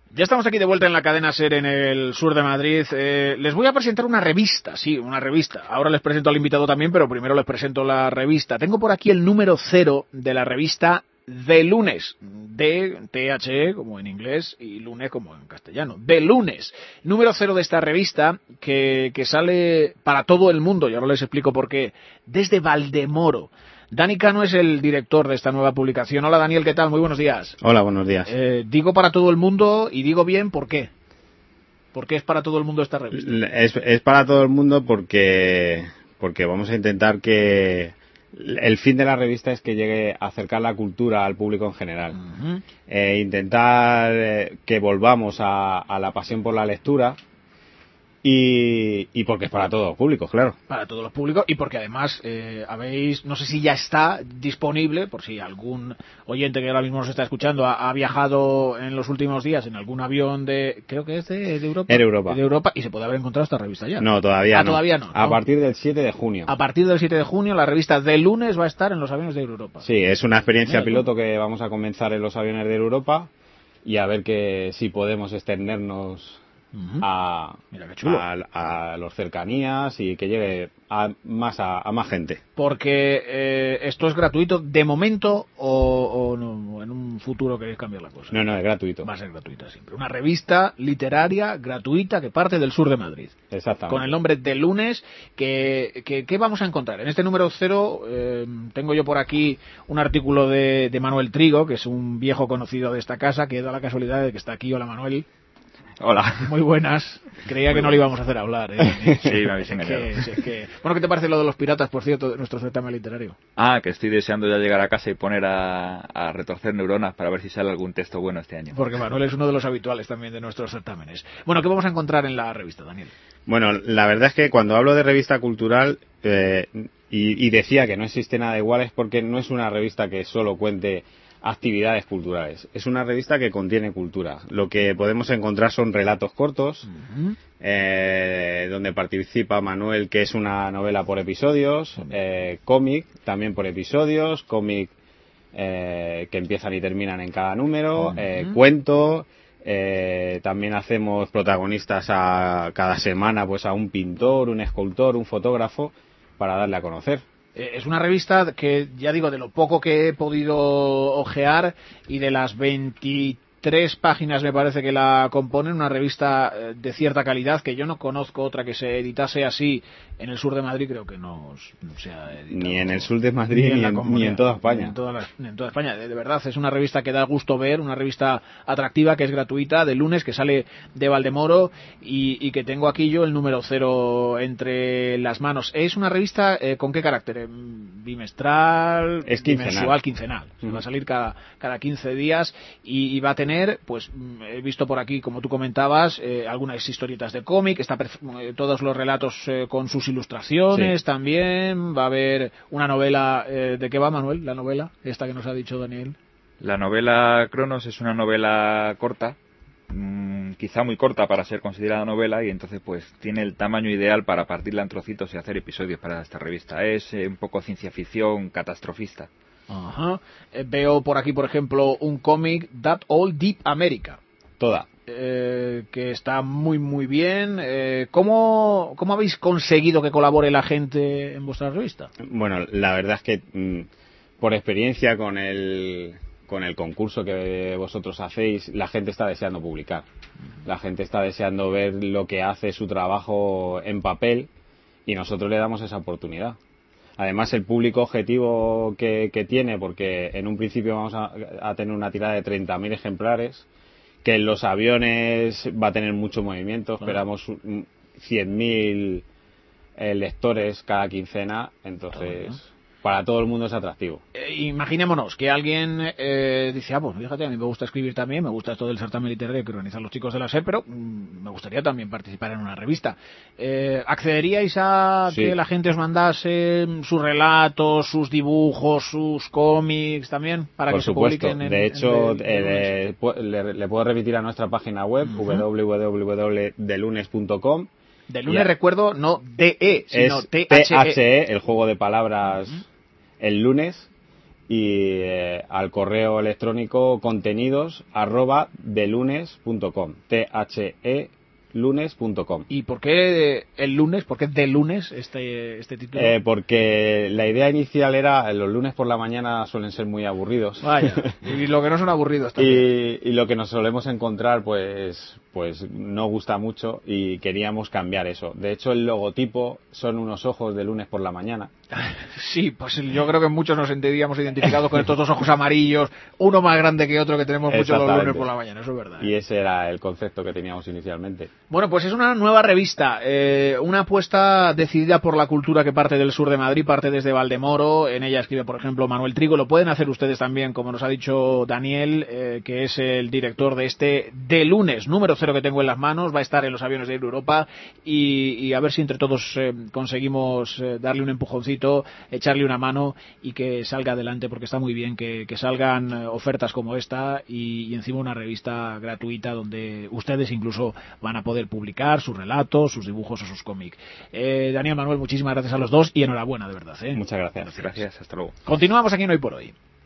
Ya estamos aquí de vuelta en la cadena SER en el sur de Madrid. Les voy a presentar una revista, sí, una revista. Ahora les presento al invitado también, pero primero les presento la revista. Tengo por aquí el número 0 de la revista De Lunes. De THE, como en inglés, y lunes como en castellano. De Lunes. Número 0 de esta revista que sale para todo el mundo, y ahora les explico por qué. Desde Valdemoro. Dani Cano es el director de esta nueva publicación. Hola Daniel, ¿qué tal? Muy buenos días. Hola, buenos días. Digo para todo el mundo y digo bien, ¿por qué? ¿Por qué es para todo el mundo esta revista? Es para todo el mundo porque vamos a intentar que el fin de la revista es que llegue a acercar la cultura al público en general. Intentar que volvamos a la pasión por la lectura. Y porque es para todos los públicos, claro. Para todos los públicos y porque además habéis, no sé si ya está disponible, por si algún oyente que ahora mismo nos está escuchando ha viajado en los últimos días en algún avión creo que es de Europa. De Europa, y se puede haber encontrado esta revista ya. No, todavía no. Todavía no. A partir del 7 de junio. A partir del 7 de junio la revista De Lunes va a estar en los aviones de Europa. Sí, es una experiencia piloto que vamos a comenzar en los aviones de Europa y a ver si podemos extendernos a los cercanías y que llegue a más gente. Porque esto es gratuito de momento o no, en un futuro queréis cambiar la cosa. No, es gratuito. Va a ser gratuita siempre. Una revista literaria gratuita que parte del sur de Madrid. Exactamente. Con el nombre De Lunes. ¿Qué vamos a encontrar? En este número 0 tengo yo por aquí un artículo de Manuel Trigo, que es un viejo conocido de esta casa, que da la casualidad de que está aquí. Hola Manuel. Hola. Muy buenas. Creía que no le íbamos a hacer hablar. Sí, me habéis engañado. Bueno, ¿qué te parece lo de los piratas, por cierto, de nuestro certamen literario? Que estoy deseando ya llegar a casa y poner a retorcer neuronas para ver si sale algún texto bueno este año. Porque Manuel es uno de los habituales también de nuestros certámenes. Bueno, ¿qué vamos a encontrar en la revista, Daniel? Bueno, la verdad es que cuando hablo de revista cultural y decía que no existe nada igual es porque no es una revista que solo cuente actividades culturales. Es una revista que contiene cultura. Lo que podemos encontrar son relatos cortos, donde participa Manuel, que es una novela por episodios, cómic también por episodios, cómic que empiezan y terminan en cada número, cuento, también hacemos protagonistas cada semana pues a un pintor, un escultor, un fotógrafo, para darle a conocer. Es una revista que, ya digo, de lo poco que he podido ojear y de las 23 páginas me parece que la componen, una revista de cierta calidad, que yo no conozco otra que se editase así en el sur de Madrid, creo que no se ha editado. Ni en el sur de Madrid ni en toda España. En toda España. De verdad, es una revista que da gusto ver, una revista atractiva, que es gratuita, de lunes, que sale de Valdemoro y que tengo aquí yo el número 0 entre las manos. Es una revista, ¿con qué carácter? ¿Bimestral? Es quincenal. Mensual, quincenal. Va a salir cada 15 días y va a tener, pues, he visto por aquí, como tú comentabas, algunas historietas de cómic, todos los relatos con sus ilustraciones, también va a haber una novela. ¿De qué va, Manuel, la novela esta que nos ha dicho Daniel? La novela Cronos es una novela corta, quizá muy corta para ser considerada novela, y entonces pues tiene el tamaño ideal para partirla en trocitos y hacer episodios para esta revista. Es un poco ciencia ficción catastrofista. Veo por aquí, por ejemplo, un cómic, That All Deep America. Toda. Que está muy muy bien. ¿Cómo habéis conseguido que colabore la gente en vuestra revista? Bueno, la verdad es que por experiencia con el concurso que vosotros hacéis, la gente está deseando publicar. La gente está deseando ver lo que hace su trabajo en papel y nosotros le damos esa oportunidad. Además, el público objetivo que tiene, porque en un principio vamos a tener una tirada de 30.000 ejemplares, que en los aviones va a tener mucho movimiento, esperamos 100.000 lectores cada quincena, entonces para todo el mundo es atractivo. Imaginémonos que alguien dice, pues fíjate, a mí me gusta escribir también, me gusta esto del certamen literario que organizan los chicos de la SER, pero me gustaría también participar en una revista. ¿Accederíais a que la gente os mandase sus relatos, sus dibujos, sus cómics también, para que se publiquen? De hecho, le puedo remitir a nuestra página web, www.delunes.com. De lunes, recuerdo, no DE, sino THE, el juego de palabras, el lunes. y al correo electrónico contenidos@delunes.com, lunes.com. ¿Y por qué el lunes? ¿Por qué de lunes este título? Porque la idea inicial era, los lunes por la mañana suelen ser muy aburridos. Vaya, y lo que no son aburridos también. Y lo que nos solemos encontrar pues no gusta mucho y queríamos cambiar eso. De hecho, el logotipo son unos ojos de lunes por la mañana. Sí, pues yo creo que muchos nos sentiríamos identificados con estos dos ojos amarillos, uno más grande que otro, que tenemos muchos los lunes por la mañana, eso es verdad. Y ese era el concepto que teníamos inicialmente. Bueno, pues es una nueva revista, una apuesta decidida por la cultura que parte del sur de Madrid, parte desde Valdemoro. En ella escribe, por ejemplo, Manuel Trigo. Lo pueden hacer ustedes también, como nos ha dicho Daniel, que es el director de este de lunes, número 0 que tengo en las manos. Va a estar en los aviones de Europa y a ver si entre todos conseguimos darle un empujoncito, echarle una mano y que salga adelante, porque está muy bien que salgan ofertas como esta y encima una revista gratuita donde ustedes incluso van a poder publicar sus relatos, sus dibujos o sus cómics. Daniel, Manuel, muchísimas gracias a los dos y enhorabuena, de verdad. Muchas gracias. Gracias, hasta luego. Continuamos aquí en Hoy por Hoy.